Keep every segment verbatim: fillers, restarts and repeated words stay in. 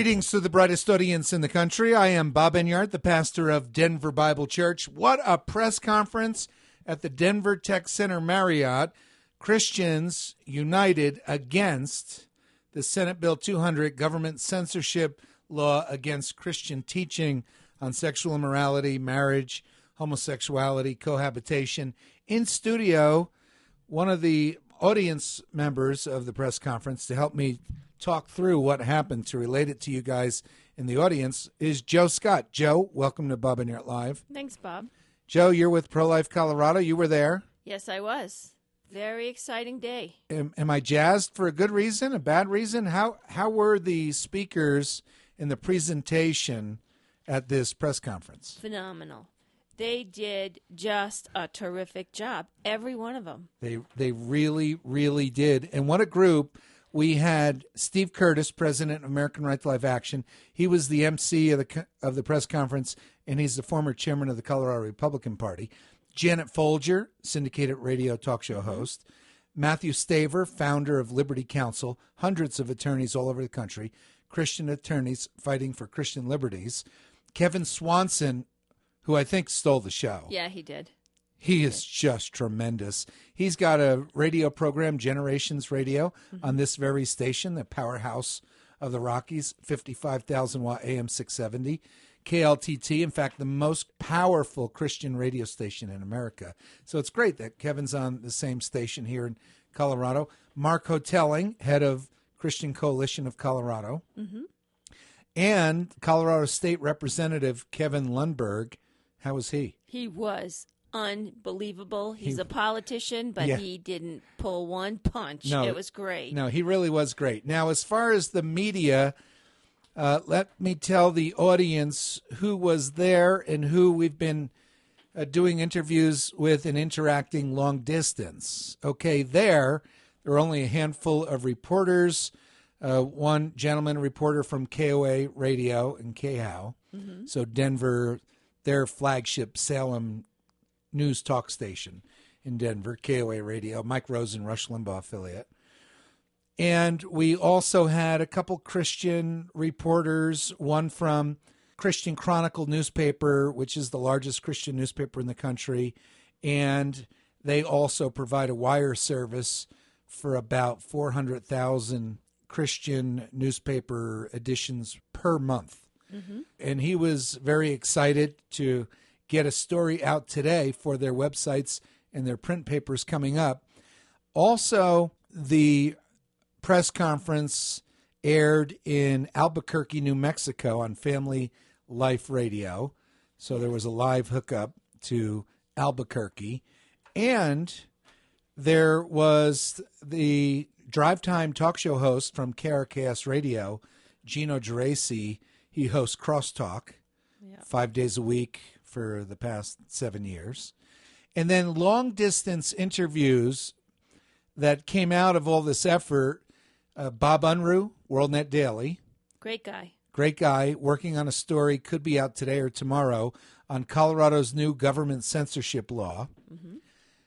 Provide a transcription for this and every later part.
Greetings to the brightest audience in the country. I am Bob Enyart, the pastor of Denver Bible Church. What a press conference at the Denver Tech Center Marriott. Christians united against the Senate Bill two hundred, government censorship law against Christian teaching on sexual immorality, marriage, homosexuality, cohabitation. In studio, one of the audience members of the press conference to help me talk through what happened to relate it to you guys in the audience is Joe Scott. Joe, welcome to Bob Enyart Live. Thanks, Bob. Joe, you're with Pro-Life Colorado. You were there. Yes, I was. Very exciting day. Am, am I jazzed for a good reason, a bad reason? How how were the speakers in the presentation at this press conference? Phenomenal. They did just a terrific job, every one of them. They they really, really did. And what a group. We had Steve Curtis, president of American Right to Life Action. He was the M C of the of the press conference, and he's the former chairman of the Colorado Republican Party. Janet Folger, syndicated radio talk show host. Matthew Staver, founder of Liberty Counsel, hundreds of attorneys all over the country, Christian attorneys fighting for Christian liberties. Kevin Swanson, who I think stole the show. Yeah, he did. He is just tremendous. He's got a radio program, Generations Radio, mm-hmm. on this very station, the powerhouse of the Rockies, fifty-five thousand watt A M six seventy. K L T T, in fact, the most powerful Christian radio station in America. So it's great that Kevin's on the same station here in Colorado. Mark Hotelling, head of Christian Coalition of Colorado. Mm-hmm. And Colorado State Representative Kevin Lundberg. How was he? He was unbelievable. He's He- a politician, but Yeah. he didn't pull one punch. No. It was great. No, he really was great. Now, as far as the media, uh, let me tell the audience who was there and who we've been uh, doing interviews with and interacting long distance. Okay, there, there are only a handful of reporters. Uh, one gentleman, a reporter from K O A Radio in K H O W, mm-hmm. so Denver, their flagship Salem news talk station in Denver, K O A Radio, Mike Rosen, Rush Limbaugh affiliate. And we also had a couple Christian reporters, one from Christian Chronicle newspaper, which is the largest Christian newspaper in the country, and they also provide a wire service for about four hundred thousand Christian newspaper editions per month. Mm-hmm. And he was very excited to get a story out today for their websites and their print papers coming up. Also, the press conference aired in Albuquerque, New Mexico on Family Life Radio. So there was a live hookup to Albuquerque. And there was the drive time talk show host from K R K S Radio, Gino Geraci. He hosts Crosstalk yeah. five days a week for the past seven years. And then long distance interviews that came out of all this effort. Uh, Bob Unruh, WorldNet Daily. Great guy. Great guy, working on a story, could be out today or tomorrow, on Colorado's new government censorship law. Mm-hmm.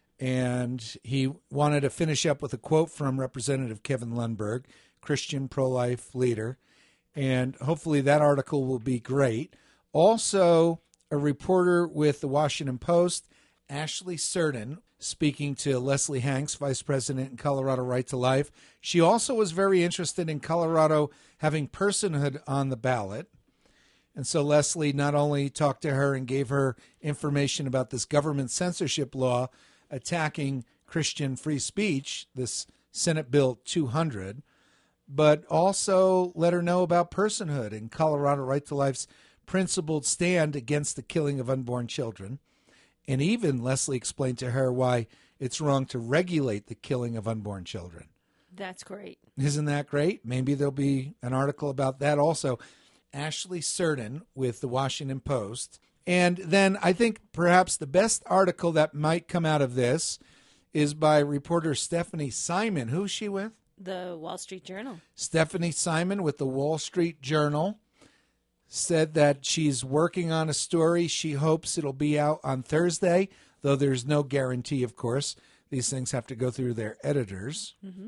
And he wanted to finish up with a quote from Representative Kevin Lundberg, Christian pro-life leader. And hopefully that article will be great. Also, a reporter with the Washington Post, Ashley Cerdan, speaking to Leslie Hanks, Vice President in Colorado Right to Life. She also was very interested in Colorado having personhood on the ballot. And so Leslie not only talked to her and gave her information about this government censorship law attacking Christian free speech, this Senate Bill two hundred, but also let her know about personhood and Colorado Right to Life's principled stand against the killing of unborn children. And even Leslie explained to her why it's wrong to regulate the killing of unborn children. That's great. Isn't that great? Maybe there'll be an article about that also. Ashley Cerdan with the Washington Post. And then I think perhaps the best article that might come out of this is by reporter Stephanie Simon. Who's she with? The Wall Street Journal. Stephanie Simon with the Wall Street Journal said that she's working on a story. She hopes it'll be out on Thursday, though there's no guarantee, of course. These things have to go through their editors. Mm-hmm.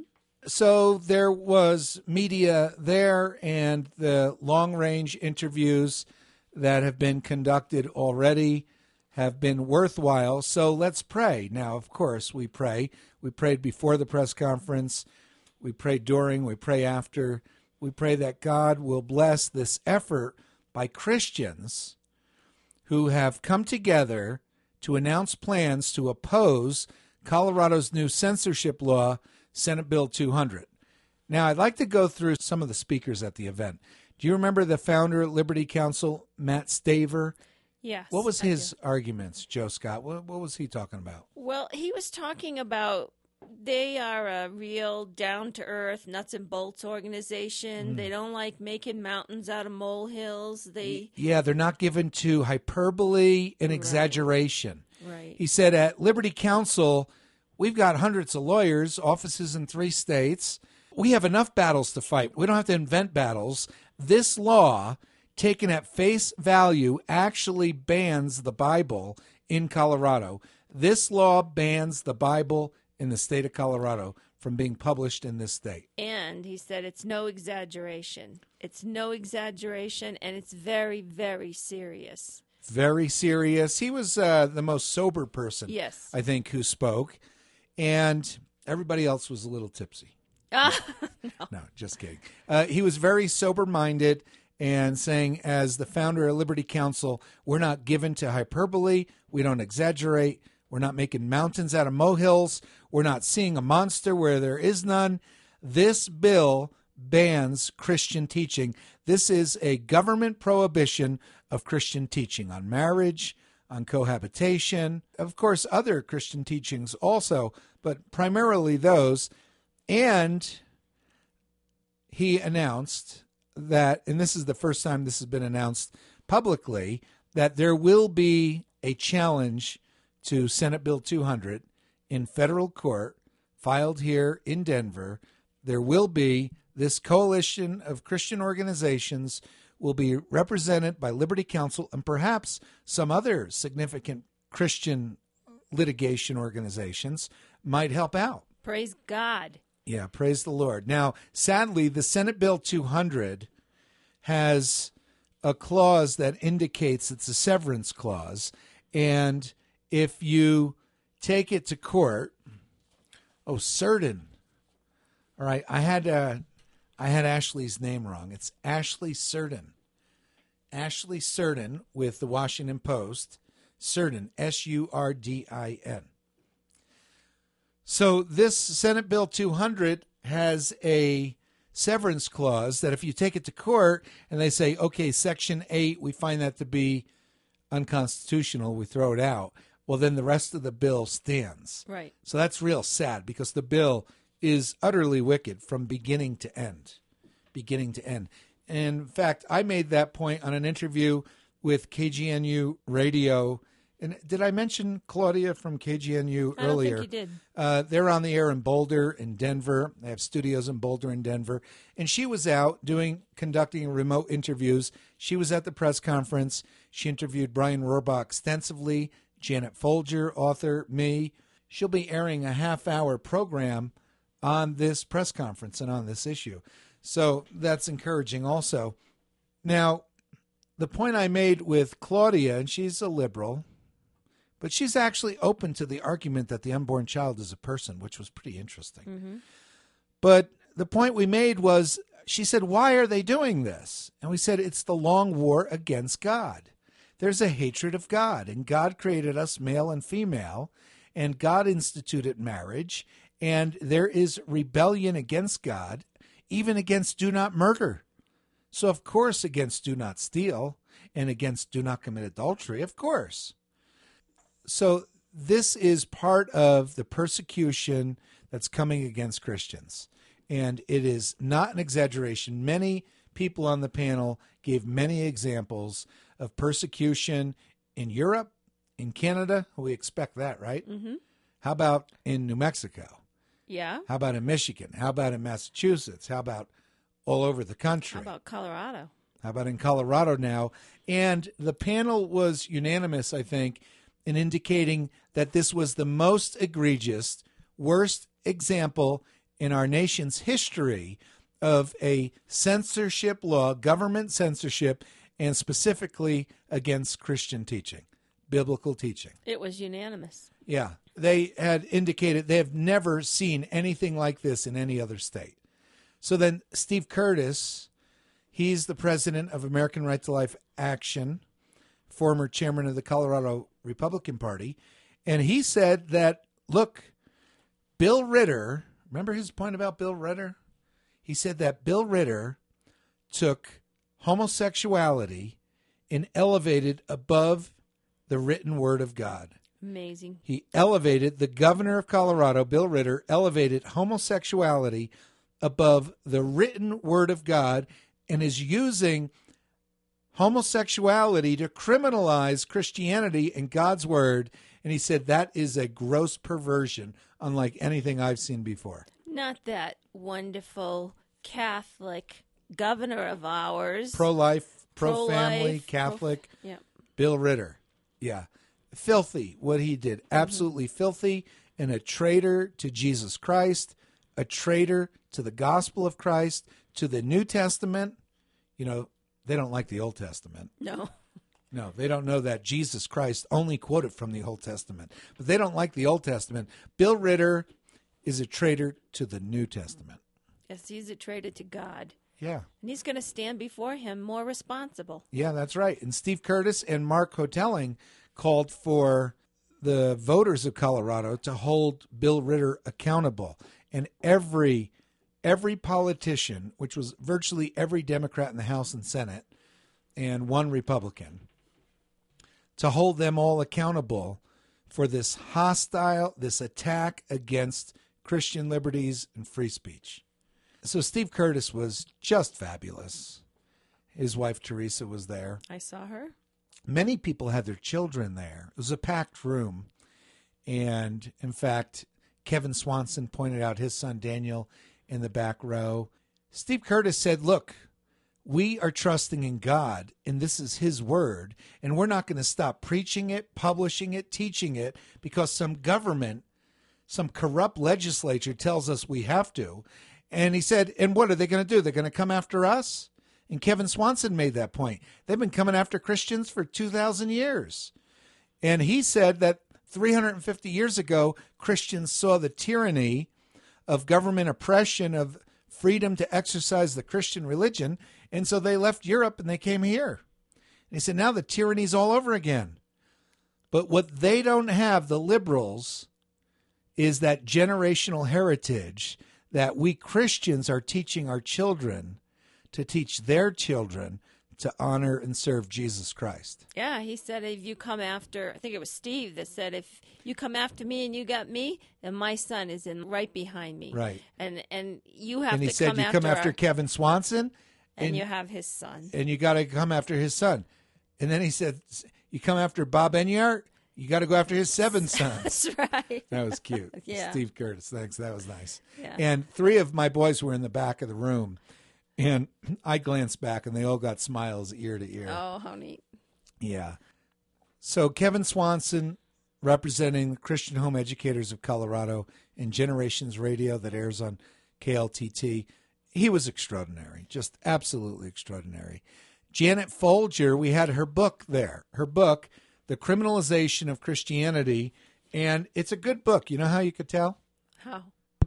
So there was media there, and the long-range interviews that have been conducted already have been worthwhile. So let's pray. Now, of course, we pray. We prayed before the press conference. We pray during. We pray after. We pray that God will bless this effort by Christians who have come together to announce plans to oppose Colorado's new censorship law, Senate Bill two hundred. Now, I'd like to go through some of the speakers at the event. Do you remember the founder of Liberty Counsel, Matt Staver? Yes. What was I his do. arguments, Joe Scott? What, what was he talking about? Well, he was talking about they are a real down-to-earth, nuts and bolts organization. Mm. They don't like making mountains out of molehills. They Yeah, they're not given to hyperbole and exaggeration. Right. He said at Liberty Counsel, we've got hundreds of lawyers, offices in three states. We have enough battles to fight. We don't have to invent battles. This law, taken at face value, actually bans the Bible in Colorado. This law bans the Bible in the state of Colorado from being published in this state. And he said it's no exaggeration. It's no exaggeration, and it's very, very serious. Very serious. He was uh, the most sober person, yes, I think, who spoke. And everybody else was a little tipsy. Uh, no. no, just kidding. Uh, he was very sober-minded and saying, as the founder of Liberty Counsel, we're not given to hyperbole. We don't exaggerate. We're not making mountains out of molehills. We're not seeing a monster where there is none. This bill bans Christian teaching. This is a government prohibition of Christian teaching on marriage, on cohabitation, of course, other Christian teachings also, but primarily those. And he announced that, and this is the first time this has been announced publicly, that there will be a challenge to Senate Bill two hundred in federal court, filed here in Denver. There will be this coalition of Christian organizations will be represented by Liberty Counsel and perhaps some other significant Christian litigation organizations might help out. Praise God. Yeah, praise the Lord. Now, sadly, the Senate Bill two hundred has a clause that indicates it's a severance clause, and if you take it to court, oh, certain. All right, I had uh, I had Ashley's name wrong. It's Ashley Certain. Ashley Certain with the Washington Post. Certain, S U R D I N. So this Senate Bill two hundred has a severance clause that if you take it to court and they say, okay, Section eight, we find that to be unconstitutional, we throw it out, well, then the rest of the bill stands. Right. So that's real sad because the bill is utterly wicked from beginning to end. Beginning to end. And in fact, I made that point on an interview with K G N U Radio. And did I mention Claudia from K G N U I don't earlier? think you did. Uh, they're on the air in Boulder and Denver. They have studios in Boulder and Denver. And she was out doing, conducting remote interviews. She was at the press conference. She interviewed Brian Rohrbach extensively, Janet Folger, author, me. She'll be airing a half-hour program on this press conference and on this issue. So that's encouraging also. Now, the point I made with Claudia, and she's a liberal, but she's actually open to the argument that the unborn child is a person, which was pretty interesting. Mm-hmm. But the point we made was, she said, why are they doing this? And we said, it's the long war against God. There's a hatred of God, and God created us male and female, and God instituted marriage, and there is rebellion against God, even against do not murder. So, of course, against do not steal, and against do not commit adultery, of course. So this is part of the persecution that's coming against Christians. And it is not an exaggeration. Many people on the panel gave many examples of persecution in Europe, in Canada. We expect that, right? Mm-hmm. How about in New Mexico? Yeah. How about in Michigan? How about in Massachusetts? How about all over the country? How about Colorado? How about in Colorado now? And the panel was unanimous, I think, in indicating that this was the most egregious, worst example in our nation's history of a censorship law, government censorship, and specifically against Christian teaching, biblical teaching. It was unanimous. Yeah. They had indicated they have never seen anything like this in any other state. So then Steve Curtis, he's the president of American Right to Life Action, former chairman of the Colorado Republican Party, and he said that, look, Bill Ritter, remember his point about Bill Ritter? He said that Bill Ritter took homosexuality and elevated above the written word of God. Amazing. He elevated, the governor of Colorado, Bill Ritter, elevated homosexuality above the written word of God and is using homosexuality to criminalize Christianity and God's word. And he said that is a gross perversion, unlike anything I've seen before. Not that wonderful Catholic governor of ours. Pro-life, Pro-life, pro-family, Catholic, pro- yeah. Bill Ritter. Yeah. Filthy, what he did. Absolutely mm-hmm. filthy, and a traitor to Jesus Christ, a traitor to the gospel of Christ, to the New Testament. You know, they don't like the Old Testament. No. No, they don't know that Jesus Christ only quoted from the Old Testament. But they don't like the Old Testament. Bill Ritter is a traitor to the New Testament. Yes, he's a traitor to God. Yeah. And he's going to stand before him more responsible. Yeah, that's right. And Steve Curtis and Mark Hotelling called for the voters of Colorado to hold Bill Ritter accountable. And every every politician, which was virtually every Democrat in the House and Senate, and one Republican, to hold them all accountable for this hostile, this attack against Christian liberties and free speech. So Steve Curtis was just fabulous. His wife, Teresa, was there. I saw her. Many people had their children there. It was a packed room. And, in fact, Kevin Swanson pointed out his son, Daniel, in the back row. Steve Curtis said, look, we are trusting in God, and this is his word, and we're not going to stop preaching it, publishing it, teaching it, because some government, some corrupt legislature tells us we have to. And he said, and what are they going to do? They're going to come after us? And Kevin Swanson made that point. They've been coming after Christians for two thousand years. And he said that three hundred fifty years ago, Christians saw the tyranny of government oppression, of freedom to exercise the Christian religion, and so they left Europe and they came here. And he said, now the tyranny's all over again. But what they don't have, the liberals, is that generational heritage that we Christians are teaching our children to teach their children to honor and serve Jesus Christ. Yeah, he said if you come after, I think it was Steve that said, if you come after me and you got me, then my son is in right behind me. Right. And and you have and he to said, come you after come after our, Kevin Swanson. And, and you have his son. And you got to come after his son. And then he said, you come after Bob Enyart, you got to go after his seven sons. That's right. That was cute. Yeah. Steve Curtis, thanks. That was nice. Yeah. And three of my boys were in the back of the room. And I glanced back, and they all got smiles ear to ear. Oh, how neat. Yeah. So Kevin Swanson, representing the Christian Home Educators of Colorado and Generations Radio that airs on K L T T, he was extraordinary, just absolutely extraordinary. Janet Folger, we had her book there, her book, The Criminalization of Christianity, and it's a good book. You know how you could tell? How?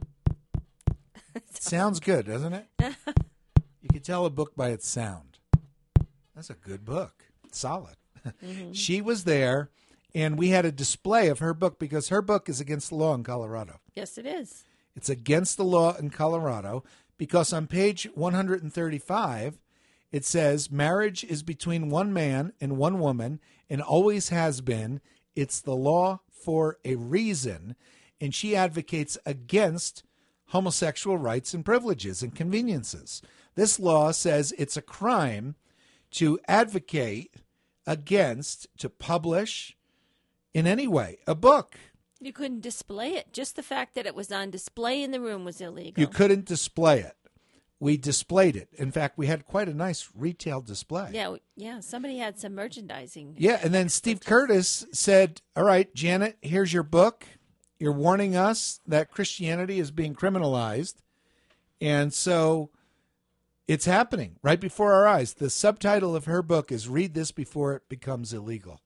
It sounds good, doesn't it? You can tell a book by its sound. That's a good book. Solid. Mm-hmm. She was there, and we had a display of her book because her book is against the law in Colorado. Yes, it is. It's against the law in Colorado because on page one hundred thirty-five, it says, marriage is between one man and one woman and always has been. It's the law for a reason. And she advocates against homosexual rights and privileges and conveniences. This law says it's a crime to advocate against, to publish in any way, a book. You couldn't display it. Just the fact that it was on display in the room was illegal. You couldn't display it. We displayed it. In fact, we had quite a nice retail display. Yeah, yeah. Somebody had some merchandising. Yeah, and then Steve Curtis said, all right, Janet, here's your book. You're warning us that Christianity is being criminalized. And so it's happening right before our eyes. The subtitle of her book is Read This Before It Becomes Illegal.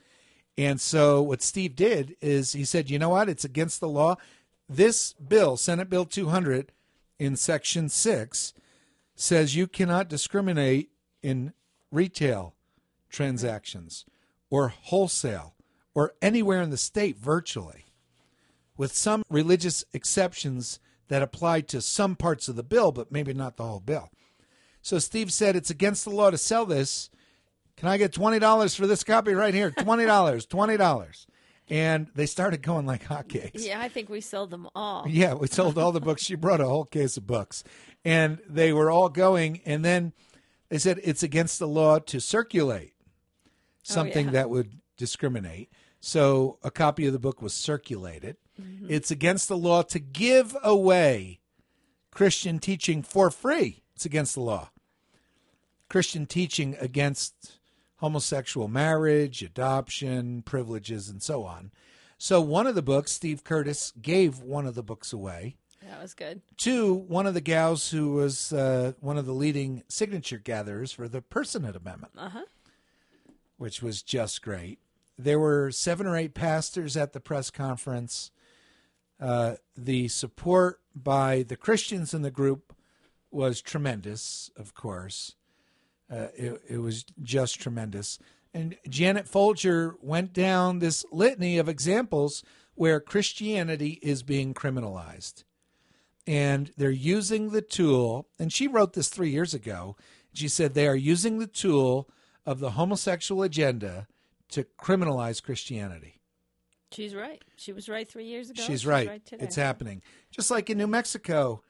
And so what Steve did is he said, you know what? It's against the law. This bill, Senate Bill two hundred, in Section six, says you cannot discriminate in retail transactions or wholesale or anywhere in the state virtually, with some religious exceptions that apply to some parts of the bill, but maybe not the whole bill. So Steve said it's against the law to sell this. Can I get twenty dollars for this copy right here? twenty dollars, twenty dollars. And they started going like hotcakes. Yeah, I think we sold them all. Yeah, we sold all the books. She brought a whole case of books. And they were all going. And then they said it's against the law to circulate something oh, yeah. that would discriminate. So a copy of the book was circulated. Mm-hmm. It's against the law to give away Christian teaching for free. It's against the law. Christian teaching against homosexual marriage, adoption, privileges, and so on. So one of the books, Steve Curtis gave one of the books away. That was good. To one of the gals who was uh, one of the leading signature gatherers for the Personhood Amendment, uh-huh. which was just great. There were seven or eight pastors at the press conference. Uh, the support by the Christians in the group was tremendous, of course. Uh, it, it was just tremendous. And Janet Folger went down this litany of examples where Christianity is being criminalized. And they're using the tool, and she wrote this three years ago. She said they are using the tool of the homosexual agenda to criminalize Christianity. She's right. She was right three years ago. She's, She's right. right today. It's happening. Just like in New Mexico,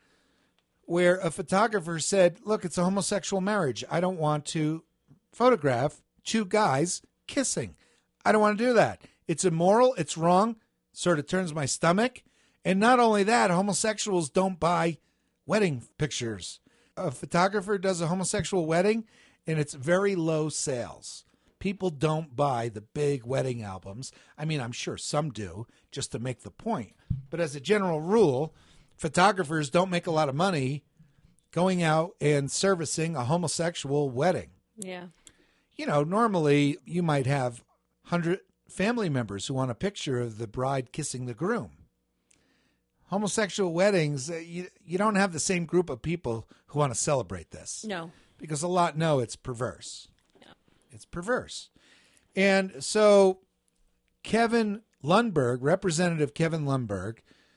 where a photographer said, look, it's a homosexual marriage. I don't want to photograph two guys kissing. I don't want to do that. It's immoral. It's wrong. Sort of turns my stomach. And not only that, homosexuals don't buy wedding pictures. A photographer does a homosexual wedding, and it's very low sales. People don't buy the big wedding albums. I mean, I'm sure some do, just to make the point. But as a general rule, photographers don't make a lot of money going out and servicing a homosexual wedding. Yeah. You know, normally you might have one hundred family members who want a picture of the bride kissing the groom. Homosexual weddings, you, you don't have the same group of people who want to celebrate this. No. Because a lot know it's perverse. Yeah. It's perverse. And so Kevin Lundberg, Representative Kevin Lundberg,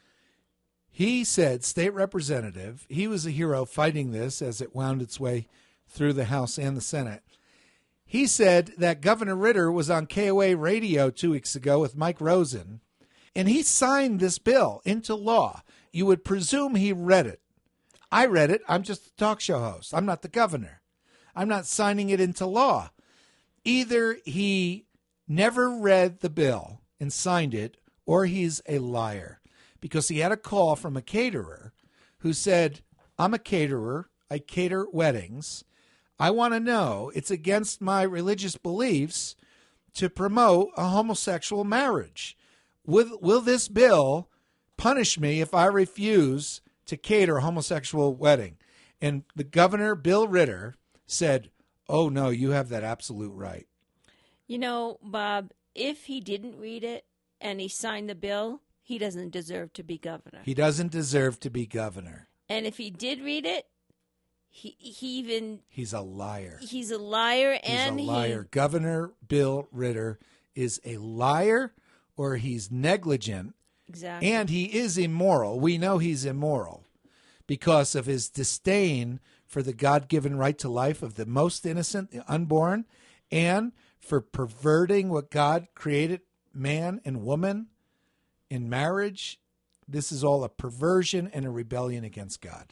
he said, state representative, he was a hero fighting this as it wound its way through the House and the Senate. He said that Governor Ritter was on K O A radio two weeks ago with Mike Rosen, and he signed this bill into law. You would presume he read it. I read it. I'm just a talk show host. I'm not the governor. I'm not signing it into law. Either he never read the bill and signed it, or he's a liar. Because he had a call from a caterer who said, I'm a caterer. I cater weddings. I want to know, it's against my religious beliefs to promote a homosexual marriage. Will, will this bill punish me if I refuse to cater a homosexual wedding? And the governor, Bill Ritter, said, oh, no, you have that absolute right. You know, Bob, if he didn't read it and he signed the bill, he doesn't deserve to be governor. He doesn't deserve to be governor. And if he did read it, he he even... He's a liar. He's a liar. He's and a liar. He, Governor Bill Ritter is a liar, or he's negligent. Exactly. And he is immoral. We know he's immoral because of his disdain for the God-given right to life of the most innocent, the unborn, and for perverting what God created man and woman in marriage. This is all a perversion and a rebellion against God.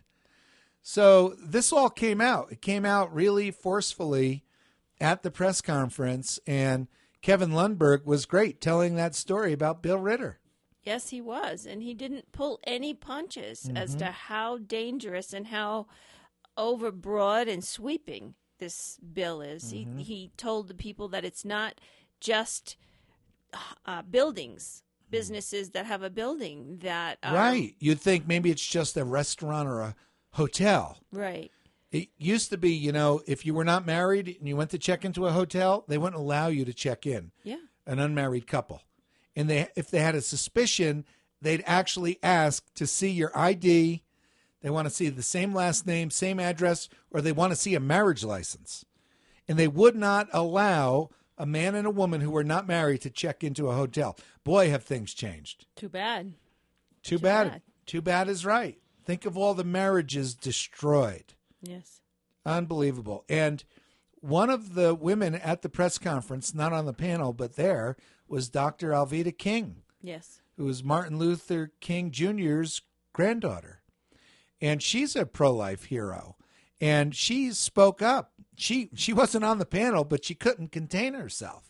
So this all came out. It came out really forcefully at the press conference, and Kevin Lundberg was great telling that story about Bill Ritter. Yes, he was, and he didn't pull any punches mm-hmm. as to how dangerous and how overbroad and sweeping this bill is. Mm-hmm. He he told the people that it's not just uh, buildings, businesses that have a building that... Um, right. You'd think maybe it's just a restaurant or a hotel. Right. It used to be, you know, if you were not married and you went to check into a hotel, they wouldn't allow you to check in. Yeah. An unmarried couple. And they, if they had a suspicion, they'd actually ask to see your I D. They want to see the same last name, same address, or they want to see a marriage license. And they would not allow a man and a woman who were not married to check into a hotel. Boy, have things changed. Too bad. Too, Too bad. bad. Too bad is right. Think of all the marriages destroyed. Yes. Unbelievable. And one of the women at the press conference, not on the panel, but there, was Doctor Alveda King, Yes. who is Martin Luther King Junior's granddaughter. And she's a pro-life hero. And she spoke up. She she wasn't on the panel, but she couldn't contain herself.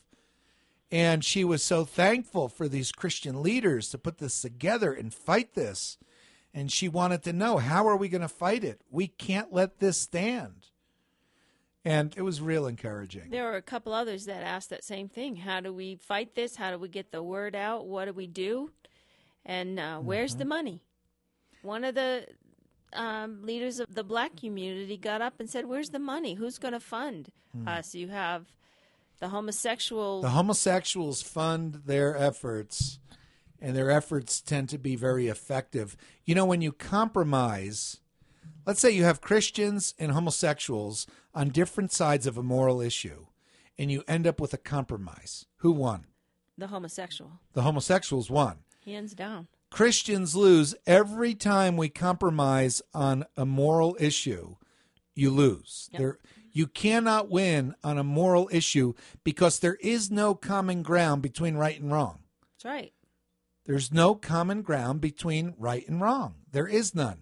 And she was so thankful for these Christian leaders to put this together and fight this. And she wanted to know, how are we going to fight it? We can't let this stand. And it was real encouraging. There were a couple others that asked that same thing. How do we fight this? How do we get the word out? What do we do? And uh, where's Mm-hmm. the money? One of the um, leaders of the black community got up and said, where's the money? Who's going to fund Hmm. us? You have the homosexual. The homosexuals fund their efforts, and their efforts tend to be very effective. You know, when you compromise, let's say you have Christians and homosexuals on different sides of a moral issue, and you end up with a compromise. Who won? The homosexual. The homosexuals won. Hands down. Christians lose every time we compromise on a moral issue. You lose. Yep. There, you cannot win on a moral issue because there is no common ground between right and wrong. That's right. There's no common ground between right and wrong. There is none.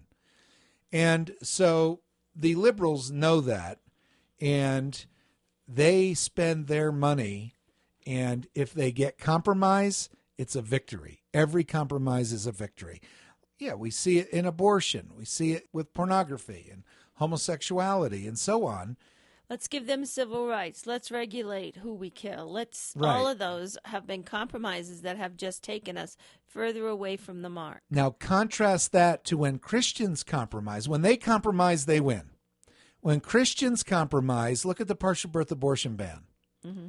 And so the liberals know that, and they spend their money, and if they get compromise, it's a victory. Every compromise is a victory. Yeah, we see it in abortion. We see it with pornography and homosexuality and so on. Let's give them civil rights. Let's regulate who we kill. Let's Right. all of those have been compromises that have just taken us further away from the mark. Now, contrast that to when Christians compromise. When they compromise, they win. When Christians compromise, look at the partial birth abortion ban. Mm-hmm.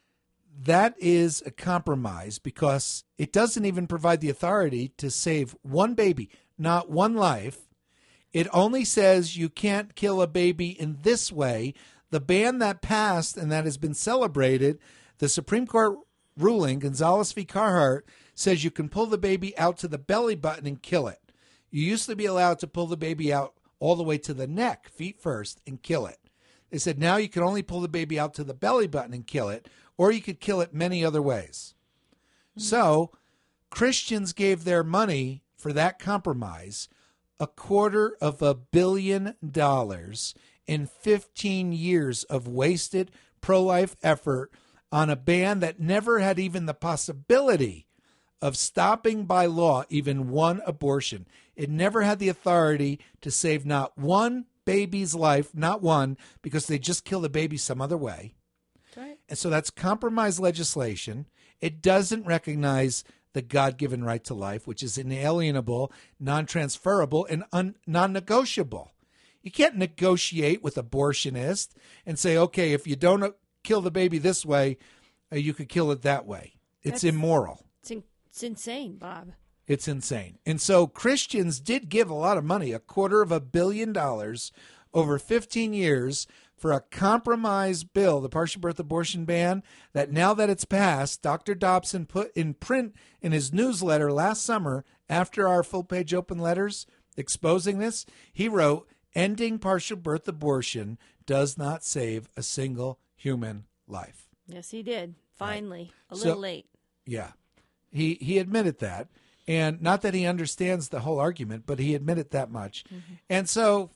That is a compromise because it doesn't even provide the authority to save one baby, not one life. It only says you can't kill a baby in this way. The ban that passed and that has been celebrated, the Supreme Court ruling, Gonzalez v. Carhart, says you can pull the baby out to the belly button and kill it. You used to be allowed to pull the baby out all the way to the neck, feet first, and kill it. They said now you can only pull the baby out to the belly button and kill it, or you could kill it many other ways. Mm-hmm. So Christians gave their money for that compromise, a quarter of a billion dollars in fifteen years of wasted pro-life effort on a ban that never had even the possibility of stopping by law even one abortion. It never had the authority to save not one baby's life, not one, because they just kill the baby some other way. Right. And so that's compromise legislation. It doesn't recognize the God-given right to life, which is inalienable, non-transferable, and un- non-negotiable. You can't negotiate with abortionists and say, okay, if you don't kill the baby this way, uh, you could kill it that way. It's That's, immoral. It's, in, it's insane, Bob. It's insane. And so Christians did give a lot of money, a quarter of a billion dollars over fifteen years for a compromise bill, the partial birth abortion ban, that now that it's passed, Doctor Dobson put in print in his newsletter last summer after our full-page open letters exposing this. He wrote, ending partial birth abortion does not save a single human life. Yes, he did. Finally. Right. A little So, late. Yeah. He he admitted that. And not that he understands the whole argument, but he admitted that much. Mm-hmm. And so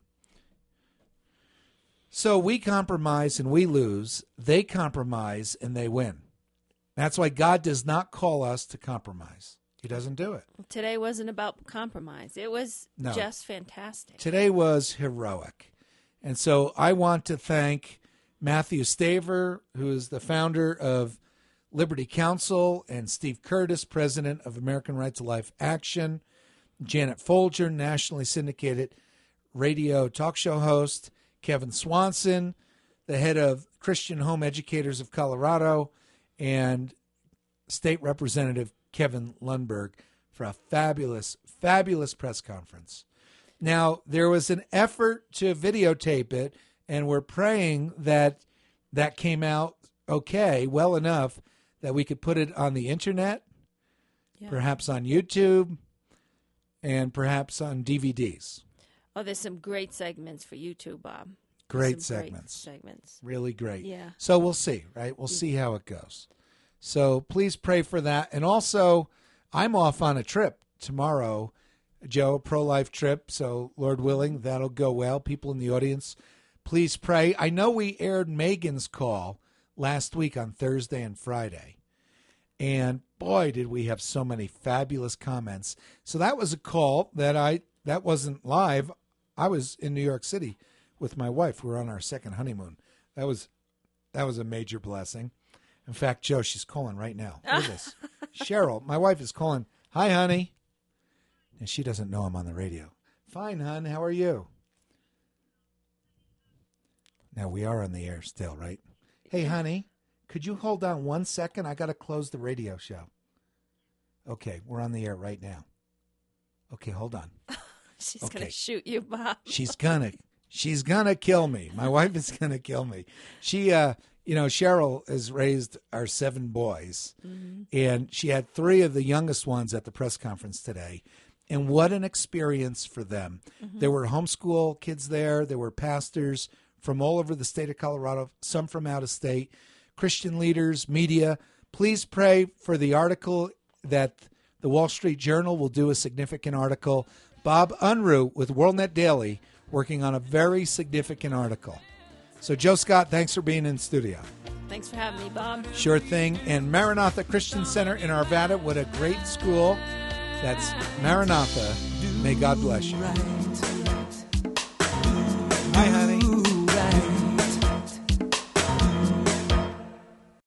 so we compromise and we lose. They compromise and they win. That's why God does not call us to compromise. He doesn't do it. Today wasn't about compromise. It was No. just fantastic. Today was heroic. And so I want to thank Matthew Staver, who is the founder of Liberty Counsel, and Steve Curtis, president of American Right to Life Action, Janet Folger, nationally syndicated radio talk show host Kevin Swanson, the head of Christian Home Educators of Colorado, and State Representative Kevin Lundberg for a fabulous, fabulous press conference. Now, there was an effort to videotape it, and we're praying that that came out okay, well enough that we could put it on the internet, yeah. perhaps on YouTube, and perhaps on D V Ds. Oh, there's some great segments for YouTube, Bob. Great segments. Great segments. Really great. Yeah. So we'll see, right? We'll see how it goes. So please pray for that. And also, I'm off on a trip tomorrow, Joe, pro-life trip. So Lord willing, that'll go well. People in the audience, please pray. I know we aired Megan's call last week on Thursday and Friday. And boy, did we have so many fabulous comments. So that was a call that I, that wasn't live. I was in New York City with my wife. We were on our second honeymoon. That was, that was a major blessing. In fact, Joe, she's calling right now. Look at this. Cheryl, my wife is calling. Hi, honey. And she doesn't know I'm on the radio. Fine, hon. How are you? Now, we are on the air still, right? Hey, honey, could you hold on one second? I got to close the radio show. Okay, we're on the air right now. Okay, hold on. She's okay. going to shoot you, Bob. She's going to. She's going to kill me. My wife is going to kill me. She, uh, you know, Cheryl has raised our seven boys, mm-hmm. and she had three of the youngest ones at the press conference today. And what an experience for them. Mm-hmm. There were homeschool kids there. There were pastors from all over the state of Colorado, some from out of state, Christian leaders, media. Please pray for the article that the Wall Street Journal will do a significant article. Bob Unruh with WorldNet Daily working on a very significant article. So, Joe Scott, thanks for being in studio. Thanks for having me, Bob. Sure thing. And Maranatha Christian Center in Arvada, what a great school. That's Maranatha. May God bless you. Hi, honey.